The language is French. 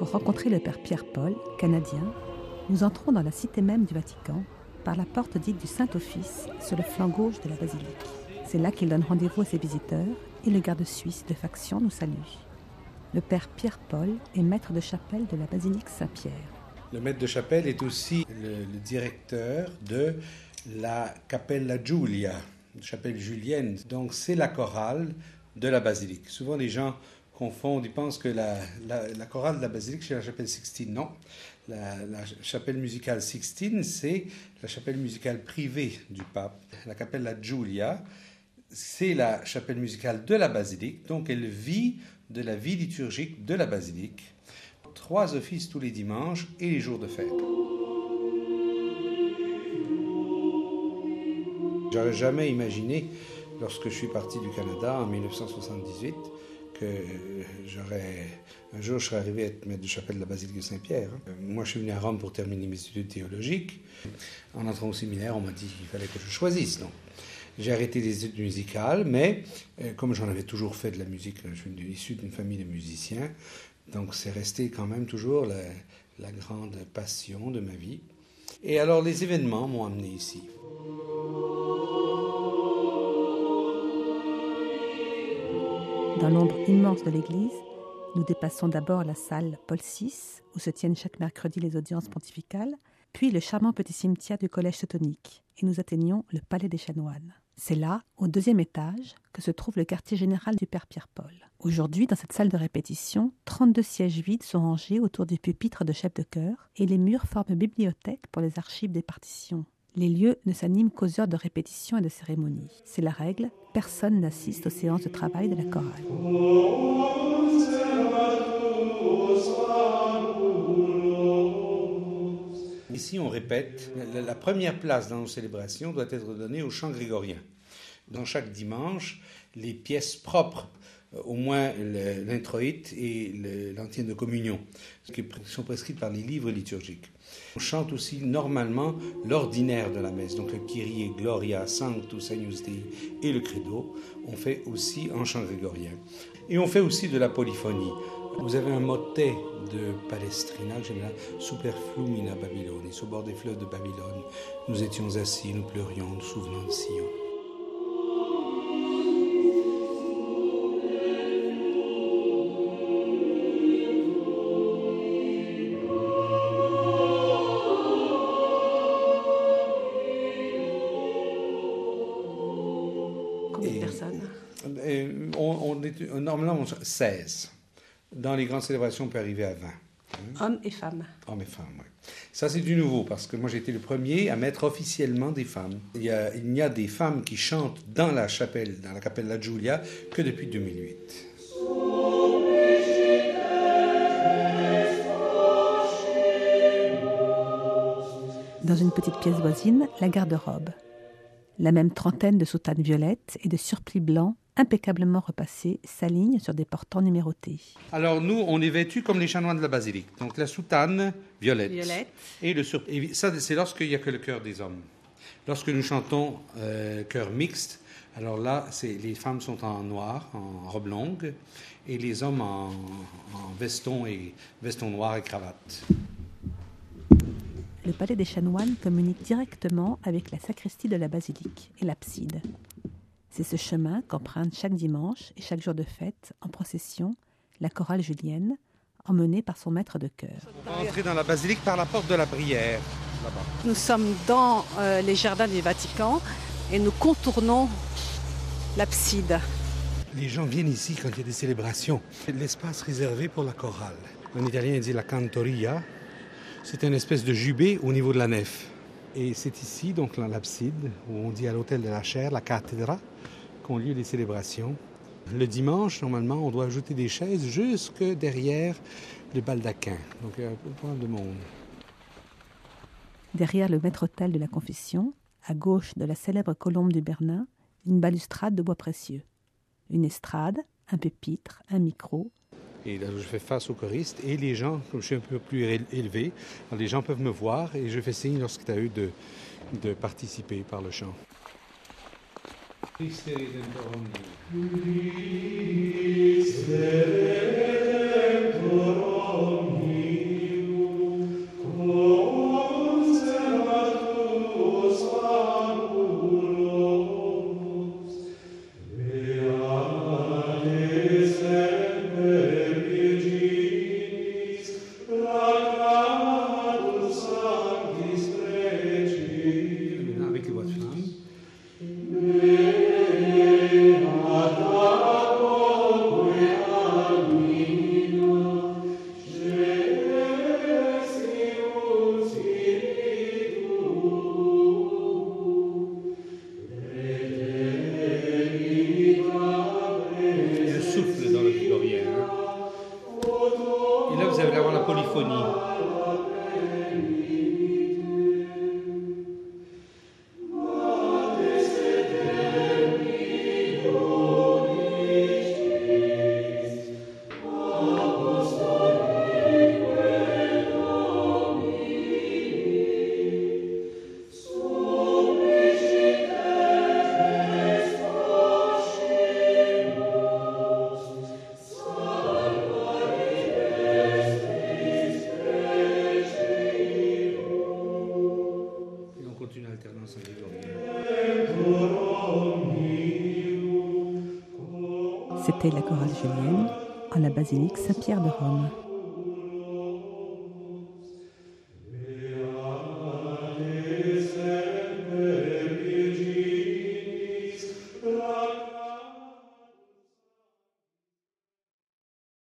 Pour rencontrer le père Pierre-Paul, canadien, nous entrons dans la cité même du Vatican, par la porte dite du Saint-Office, sur le flanc gauche de la basilique. C'est là qu'il donne rendez-vous à ses visiteurs et le garde suisse de faction nous salue. Le père Pierre-Paul est maître de chapelle de la basilique Saint-Pierre. Le maître de chapelle est aussi le directeur de la Cappella Giulia, chapelle julienne. Donc c'est la chorale de la basilique. Souvent les gens confondent, ils pensent que la chorale de la basilique c'est la chapelle Sixtine. Non, la chapelle musicale Sixtine, c'est la chapelle musicale privée du pape. La Cappella Giulia, c'est la chapelle musicale de la basilique, donc elle vit de la vie liturgique de la basilique. 3 offices tous les dimanches et les jours de fête. J'aurais jamais imaginé, lorsque je suis parti du Canada en 1978, que un jour je serais arrivé à être maître de chapelle de la basilique de Saint-Pierre. Moi, je suis venu à Rome pour terminer mes études théologiques. En entrant au séminaire, on m'a dit qu'il fallait que je choisisse. Donc, j'ai arrêté les études musicales, mais comme j'en avais toujours fait de la musique, je suis issu d'une famille de musiciens, donc c'est resté quand même toujours la grande passion de ma vie. Et alors les événements m'ont amené ici. Dans l'ombre immense de l'église, nous dépassons d'abord la salle Paul VI, où se tiennent chaque mercredi les audiences pontificales, puis le charmant petit cimetière du collège Teutonique, et nous atteignons le palais des chanoines. C'est là, au 2e étage, que se trouve le quartier général du père Pierre-Paul. Aujourd'hui, dans cette salle de répétition, 32 sièges vides sont rangés autour du pupitre de chef de chœur, et les murs forment bibliothèque pour les archives des partitions. Les lieux ne s'animent qu'aux heures de répétition et de cérémonie. C'est la règle, personne n'assiste aux séances de travail de la chorale. Ici, on répète, la première place dans nos célébrations doit être donnée au chant grégorien. Dans chaque dimanche, les pièces propres, au moins l'introïte et l'antienne de communion, qui sont prescrites par les livres liturgiques. On chante aussi normalement l'ordinaire de la messe, donc le Kyrie, Gloria, Sanctus, Agnus Dei et le Credo. On fait aussi en chant grégorien. Et on fait aussi de la polyphonie. Vous avez un motet de Palestrina, que j'aime bien, Super flumina Babylonis, au bord des fleuves de Babylone. Nous étions assis, nous pleurions, nous souvenant de Sion. Combien de personnes ? On est normalement 16. Dans les grandes célébrations, on peut arriver à 20. Hommes et femmes. Hommes et femmes, oui. Ça, c'est du nouveau, parce que moi, j'ai été le premier à mettre officiellement des femmes. Il n'y a des femmes qui chantent dans la chapelle, dans la Cappella Giulia, que depuis 2008. Dans une petite pièce voisine, la garde-robe. La même trentaine de soutanes violettes et de surplis blancs impeccablement repassés s'alignent sur des portants numérotés. Alors nous, on est vêtus comme les chanoines de la basilique. Donc la soutane violette. Et ça, c'est lorsqu'il n'y a que le chœur des hommes. Lorsque nous chantons chœur mixte, alors là, les femmes sont en noir, en robe longue, et les hommes en veston noir et cravate. Le palais des chanoines communique directement avec la sacristie de la basilique et l'abside. C'est ce chemin qu'emprunte chaque dimanche et chaque jour de fête, en procession, la chorale julienne, emmenée par son maître de chœur. On va entrer dans la basilique par la porte de la prière, là-bas. Nous sommes dans les jardins du Vatican et nous contournons l'abside. Les gens viennent ici quand il y a des célébrations. C'est l'espace réservé pour la chorale. En italien, on dit la cantoria. C'est une espèce de jubé au niveau de la nef. Et c'est ici, donc dans l'abside, où on dit à l'hôtel de la chaire, la cathèdra, qu'ont lieu les célébrations. Le dimanche, normalement, on doit ajouter des chaises jusque derrière le baldaquin. Donc il y a pas mal de monde. Derrière le maître-autel de la confession, à gauche de la célèbre colombe du Bernin, une balustrade de bois précieux. Une estrade, un pupitre, un micro. Et là, je fais face aux choristes et les gens, comme je suis un peu plus élevé, les gens peuvent me voir et je fais signe lorsqu'il y a eu de participer par le chant. C'était la chorale julienne en la basilique Saint-Pierre de Rome.